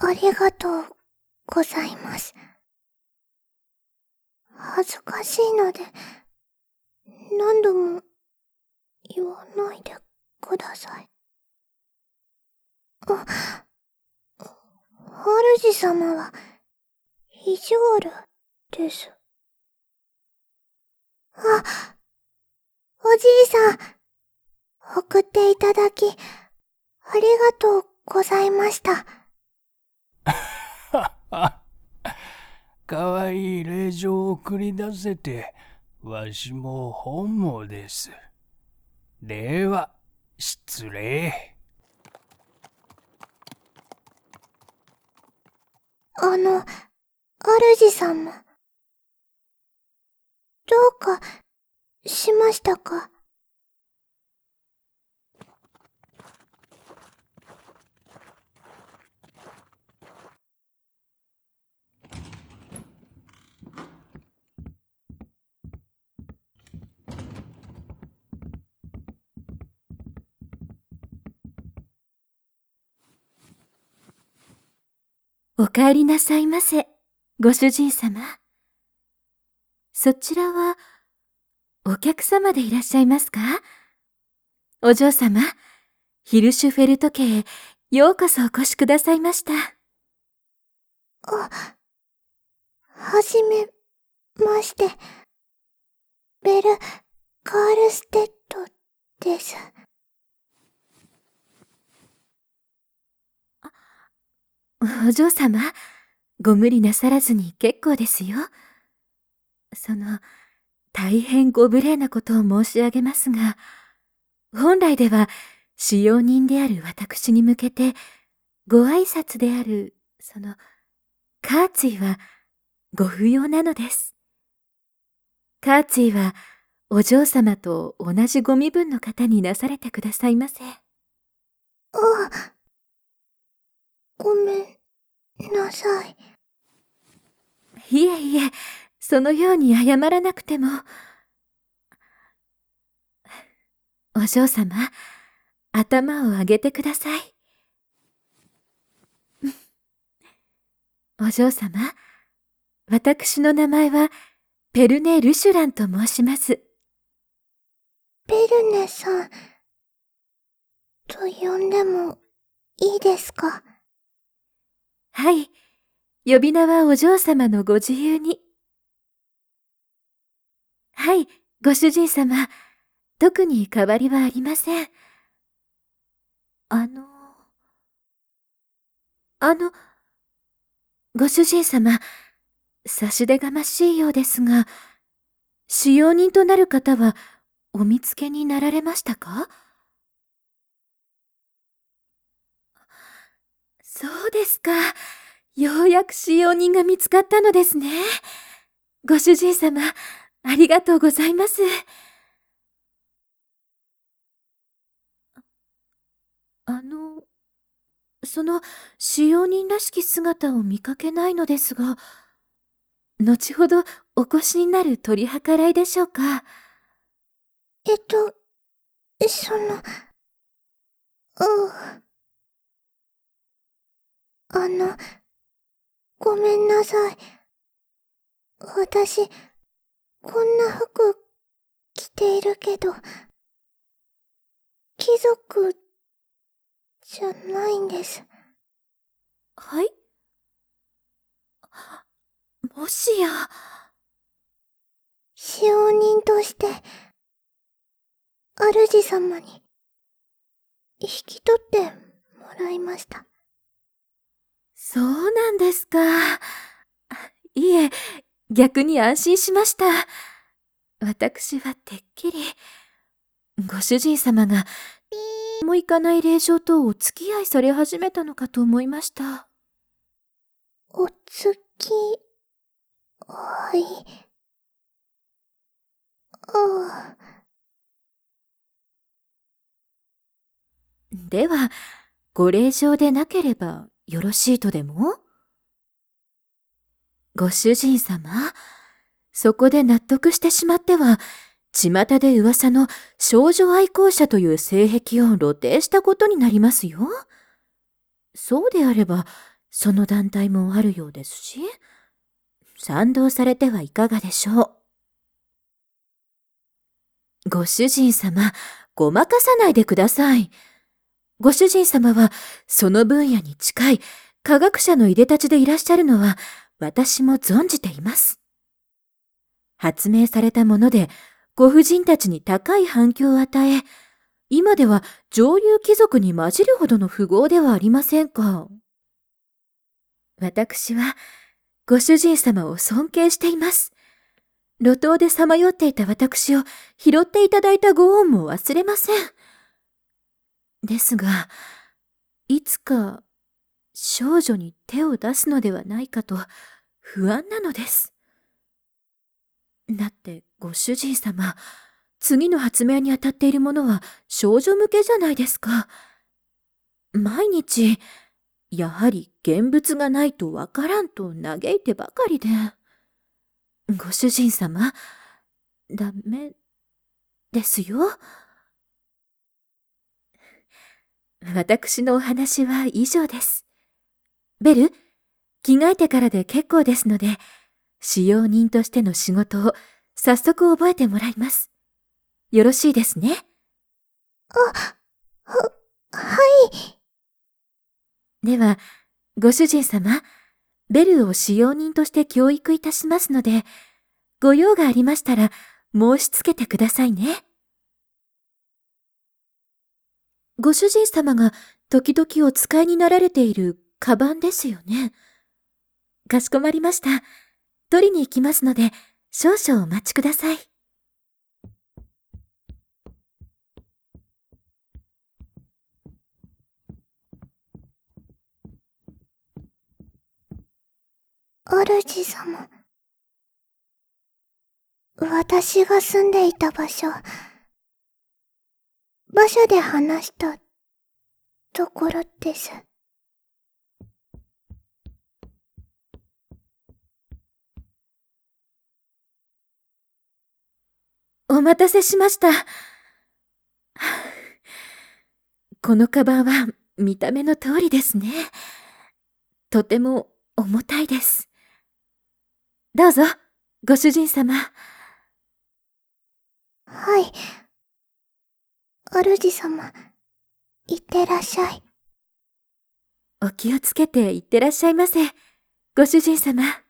ありがとうございます。恥ずかしいので、何度も言わないでください。主様は意地悪です。おじいさん、送っていただき、ありがとうございました。 かわいい令状を送り出せて、わしも本望です。では、失礼。 主様。どうかしましたか？ お帰りなさいませ、ご主人様。そちらは、お客様でいらっしゃいますか？お嬢様、ヒルシュフェルト家へようこそお越しくださいました。 はじめまして、ベル・カールステッドです。 お嬢様、ご無理なさらずに結構ですよ。大変ご無礼なことを申し上げますが、本来では使用人である私に向けて、ご挨拶である、カーツィはご不要なのです。カーツィはお嬢様と同じご身分の方になされてくださいませ。 ごめんなさい。 いえいえ、そのように謝らなくても。お嬢様、頭を上げてください。お嬢様、私の名前はペルネ・ルシュランと申します。 ペルネさんと呼んでもいいですか？ はい、呼び名はお嬢様のご自由に。はい、ご主人様、特に変わりはありません。ご主人様、差し出がましいようですが、使用人となる方はお見つけになられましたか？そうですか。ようやく使用人が見つかったのですね。ご主人様、ありがとうございます。その使用人らしき姿を見かけないのですが、後ほどお越しになる取り計らいでしょうか？ ごめんなさい。私、こんな服着ているけど、貴族じゃないんです。 はい？もしや。 使用人として、主様に引き取ってもらいました。 そうなんですか。いえ、逆に安心しました。私はてっきり、ご主人様が、もいかない令嬢とお付き合いされ始めたのかと思いました。 お付き合い。 では、ご令嬢でなければよろしいとでも？ご主人様、そこで納得してしまっては、巷で噂の少女愛好者という性癖を露呈したことになりますよ。そうであれば、 その団体もあるようですし、賛同されてはいかがでしょう。ご主人様、ごまかさないでください。ご主人様はその分野に近い科学者のいでたちでいらっしゃるのは私も存じています。発明されたものでご婦人たちに高い反響を与え、今では上流貴族に混じるほどの富豪ではありませんか。私はご主人様を尊敬しています。路頭でさまよっていた私を拾っていただいたご恩も忘れません。ですが、いつか少女に手を出すのではないかと不安なのです。だってご主人様、次の発明にあたっているものは少女向けじゃないですか。毎日、やはり現物がないとわからんと嘆いてばかりで。ご主人様、ダメですよ。私のお話は以上です。ベル、着替えてからで結構ですので、使用人としての仕事を早速覚えてもらいます。よろしいですね。 はい。 では、ご主人様、ベルを使用人として教育いたしますので、ご用がありましたら申し付けてくださいね。ご主人様が時々お使いになられているカバンですよね。かしこまりました。取りに行きますので、少々お待ちください。 主様。私が住んでいた場所で話したところです。 お待たせしました。このカバンは見た目の通りですね。とても重たいです。どうぞ、ご主人様。 はい。主様、いってらっしゃい。 お気をつけていってらっしゃいませ、ご主人様。